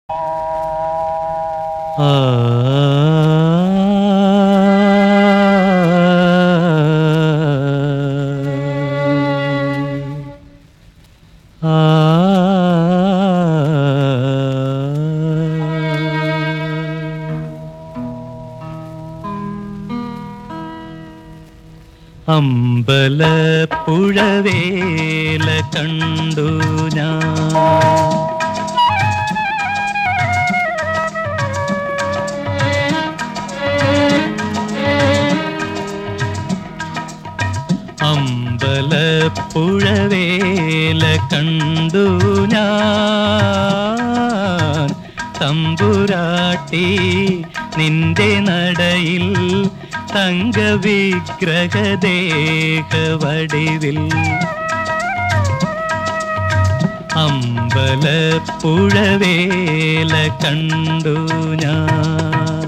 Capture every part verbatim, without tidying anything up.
ആ അമ്പലപ്പുഴവേല കണ്ടു ഞാൻ. അമ്പലപ്പുഴവേല കണ്ടു ഞാൻ. തമ്പുരാട്ടി നിന്റെ നടയിൽ തങ്കവിഗ്രഹദേഹവടിവിൽ. അമ്പലപ്പുഴവേല കണ്ടു ഞാൻ.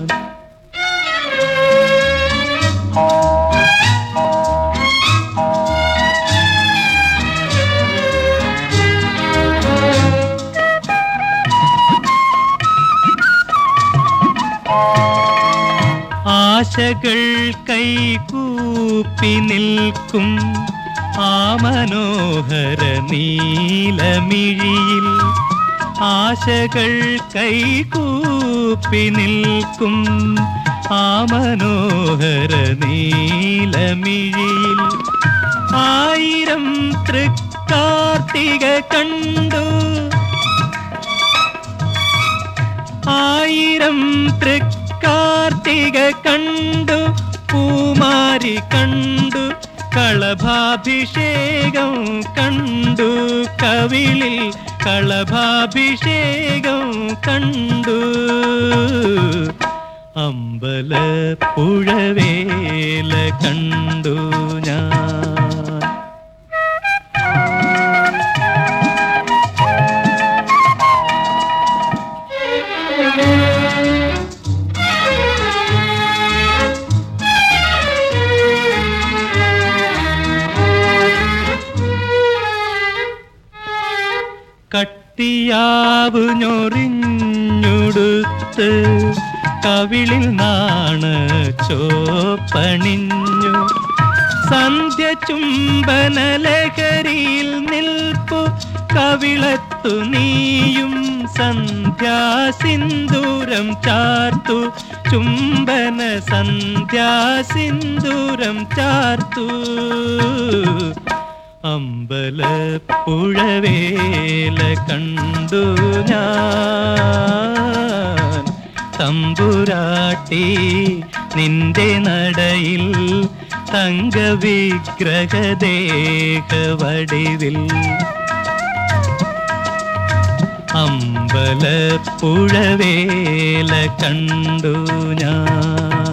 ആശകൾ കൈകൂപ്പി നിൽക്കും ആ മനോഹര നീലമിഴിയിൽ. ആശകൾ കൈകൂപ്പി നിൽക്കും ആ മനോഹര നീലമിഴിയിൽ. ആയിരം തൃക്കാർത്തിക കണ്ടു, ആയിരം തൃ കാർത്തിക കണ്ടു, പൂമാരി കണ്ടു, കളഭാഭിഷേകം കണ്ടു, കവിളിൽ കളഭാഭിഷേകം കണ്ടു. അമ്പലപ്പുഴവേല കണ്ടു ഞാൻ. കട്ടിയാവ് ഞൊറിഞ്ഞുടുത്ത് കവിളിൽ നാണ ചോപ്പണിഞ്ഞു. സന്ധ്യ ചുംബനലഹരിയിൽ നിൽപ്പു കവിളത്തു നീയും. സന്ധ്യാസിന്ദൂരം ചാർത്തു ചുംബന സന്ധ്യാസിന്ദൂരം ചാർത്തു. അമ്പലപ്പുഴവേല കണ്ടു ഞാൻ. തമ്പുരാട്ടി നിന്റെ നടയിൽ തങ്കവിഗ്രഹദേഹവടിവിൽ. അമ്പലപ്പുഴവേല കണ്ടു ഞാൻ.